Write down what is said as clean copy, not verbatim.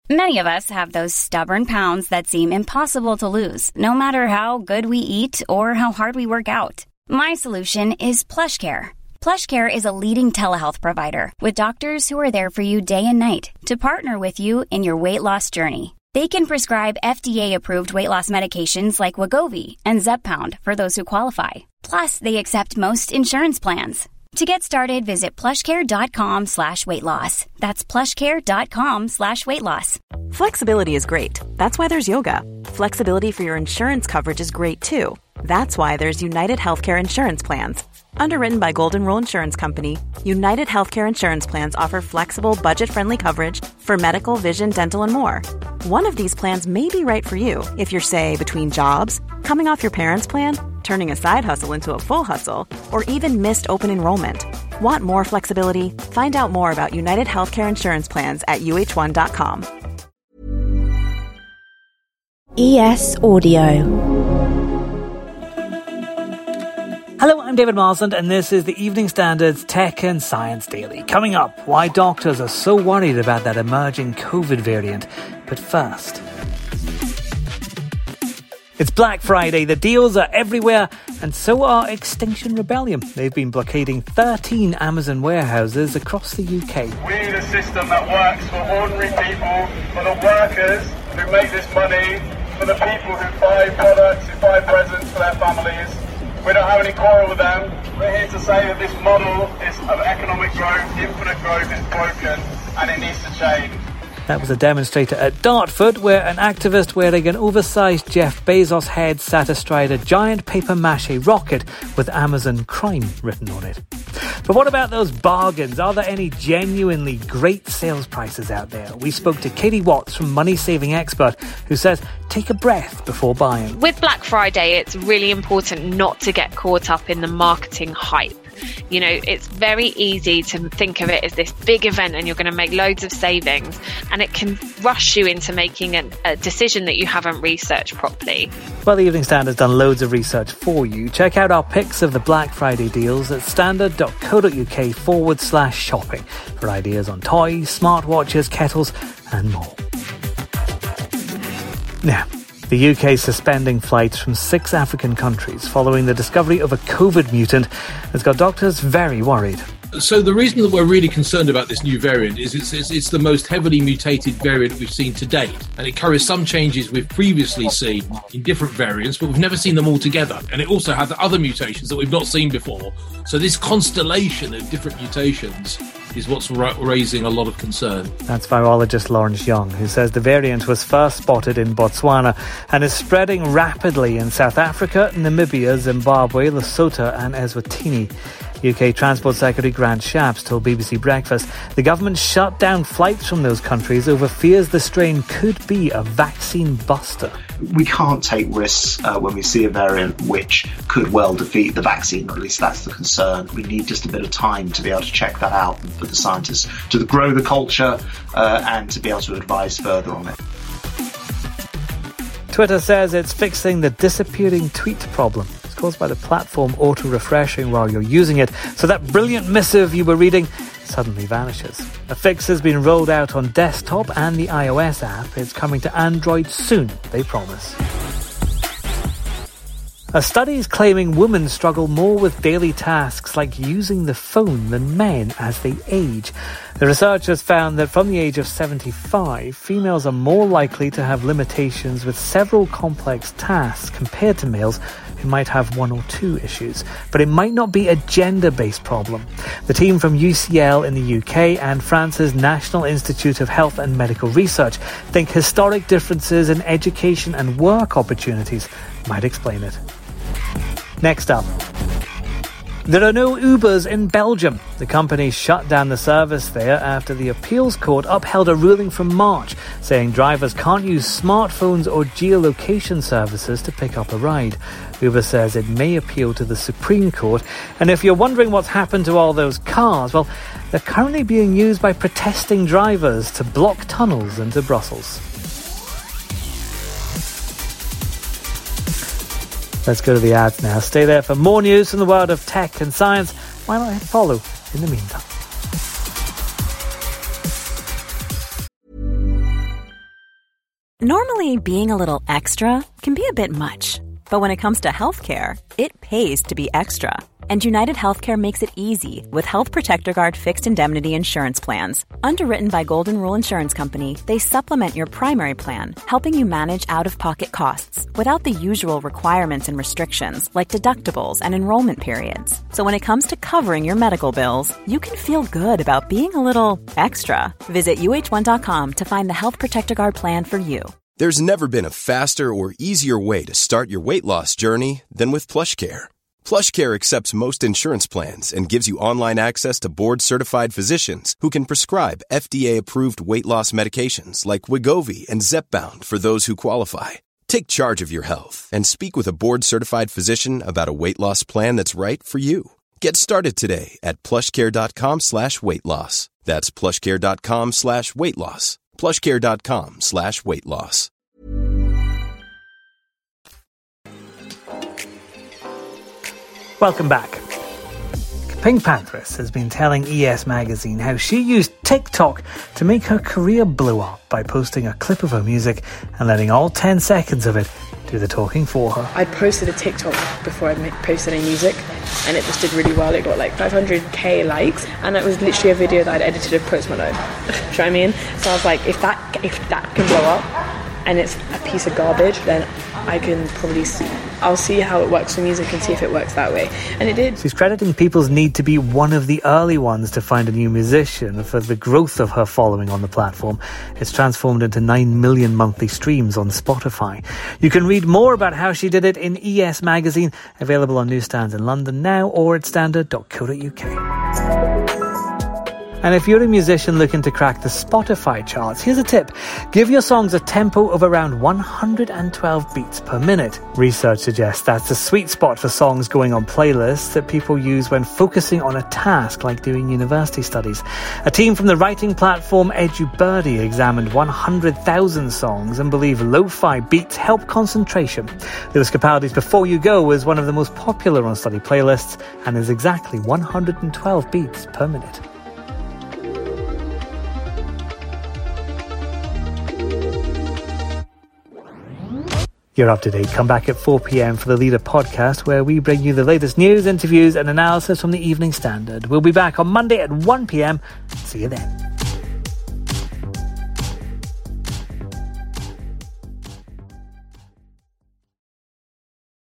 Many of us have those stubborn pounds that seem impossible to lose, no matter how good we eat or how hard we work out. My solution is PlushCare. PlushCare is a leading telehealth provider with doctors who are there for you day and night to partner with you in your weight loss journey. They can prescribe FDA-approved weight loss medications like Wegovy and Zepbound for those who qualify. Plus, they accept most insurance plans. To get started, visit plushcare.com/weightloss. That's plushcare.com/weightloss. Flexibility is great. That's why there's yoga. Flexibility for your insurance coverage is great too. That's why there's United Healthcare Insurance Plans. Underwritten by Golden Rule Insurance Company, United Healthcare Insurance Plans offer flexible, budget-friendly coverage for medical, vision, dental, and more. One of these plans may be right for you if you're, say, between jobs, coming off your parents' plan, turning a side hustle into a full hustle, or even missed open enrollment. Want more flexibility? Find out more about United Healthcare Insurance Plans at uh1.com. ES Audio. Hello, I'm David Marsland, and this is the Evening Standard's Tech and Science Daily. Coming up, why doctors are so worried about that emerging COVID variant. But first, it's Black Friday. The deals are everywhere, and so are Extinction Rebellion. They've been blockading 13 Amazon warehouses across the UK. We need a system that works for ordinary people, for the workers who make this money, for the people who buy products, who buy presents for their families. We don't have any quarrel with them. We're here to say that this model of economic growth, infinite growth, is broken and it needs to change. That was a demonstrator at Dartford, where an activist wearing an oversized Jeff Bezos head sat astride a giant papier-mâché rocket with Amazon crime written on it. But what about those bargains? Are there any genuinely great sales prices out there? We spoke to Katie Watts from Money Saving Expert, who says take a breath before buying. With Black Friday, it's really important not to get caught up in the marketing hype. You know, it's very easy to think of it as this big event and you're going to make loads of savings, and it can rush you into making a decision that you haven't researched properly. Well, the Evening Standard's done loads of research for you. Check out our picks of the Black Friday deals at standard.co.uk/shopping for ideas on toys, smartwatches, kettles and more. Now, the UK is suspending flights from 6 African countries following the discovery of a COVID mutant that's got doctors very worried. So the reason that we're really concerned about this new variant is it's the most heavily mutated variant we've seen to date. And it carries some changes we've previously seen in different variants, but we've never seen them all together. And it also has other mutations that we've not seen before. So this constellation of different mutations is what's raising a lot of concern. That's virologist Lawrence Young, who says the variant was first spotted in Botswana and is spreading rapidly in South Africa, Namibia, Zimbabwe, Lesotho and Eswatini. UK Transport Secretary Grant Shapps told BBC Breakfast the government shut down flights from those countries over fears the strain could be a vaccine buster. We can't take risks when we see a variant which could well defeat the vaccine, or at least that's the concern. We need just a bit of time to be able to check that out and for the scientists to grow the culture and to be able to advise further on it. Twitter says it's fixing the disappearing tweet problem. It's caused by the platform auto-refreshing while you're using it, so that brilliant missive you were reading suddenly vanishes. A fix has been rolled out on desktop and the iOS app. It's coming to Android soon, they promise. A study is claiming women struggle more with daily tasks like using the phone than men as they age. The researchers found that from the age of 75, females are more likely to have limitations with several complex tasks compared to males who might have one or two issues. But it might not be a gender-based problem. The team from UCL in the UK and France's National Institute of Health and Medical Research think historic differences in education and work opportunities might explain it. Next up, there are no Ubers in Belgium. The company shut down the service there after the appeals court upheld a ruling from March saying drivers can't use smartphones or geolocation services to pick up a ride. Uber says it may appeal to the Supreme Court. And if you're wondering what's happened to all those cars, well, they're currently being used by protesting drivers to block tunnels into Brussels. Let's go to the ads now. Stay there for more news from the world of tech and science. Why not hit follow in the meantime? Normally, being a little extra can be a bit much. But when it comes to healthcare, it pays to be extra. And United Healthcare makes it easy with Health Protector Guard fixed indemnity insurance plans. Underwritten by Golden Rule Insurance Company, they supplement your primary plan, helping you manage out-of-pocket costs without the usual requirements and restrictions like deductibles and enrollment periods. So when it comes to covering your medical bills, you can feel good about being a little extra. Visit uh1.com to find the Health Protector Guard plan for you. There's never been a faster or easier way to start your weight loss journey than with PlushCare. PlushCare accepts most insurance plans and gives you online access to board-certified physicians who can prescribe FDA-approved weight loss medications like Wegovy and Zepbound for those who qualify. Take charge of your health and speak with a board-certified physician about a weight loss plan that's right for you. Get started today at plushcare.com/weight loss. That's plushcare.com/weight loss. plushcare.com/weight loss. Welcome back. Pink Panthers has been telling ES Magazine how she used TikTok to make her career blow up by posting a clip of her music and letting all 10 seconds of it do the talking for her. I posted a TikTok before I posted any music, and it just did really well. It got like 500k likes, and it was literally a video that I'd edited of Post Malone. Do you know what I mean? So I was like, if that can blow up, and it's a piece of garbage, then I can probably I'll see how it works for music and see if it works that way. And it did. She's crediting people's need to be one of the early ones to find a new musician for the growth of her following on the platform. It's transformed into 9 million monthly streams on Spotify. You can read more about how she did it in ES Magazine, available on newsstands in London now or at standard.co.uk. And if you're a musician looking to crack the Spotify charts, here's a tip. Give your songs a tempo of around 112 beats per minute. Research suggests that's the sweet spot for songs going on playlists that people use when focusing on a task like doing university studies. A team from the writing platform EduBirdie examined 100,000 songs and believe lo-fi beats help concentration. Lewis Capaldi's Before You Go was one of the most popular on study playlists and is exactly 112 beats per minute. You're up to date. Come back at 4 p.m. for the Leader podcast, where we bring you the latest news, interviews and analysis from the Evening Standard. We'll be back on Monday at 1 p.m. See you then.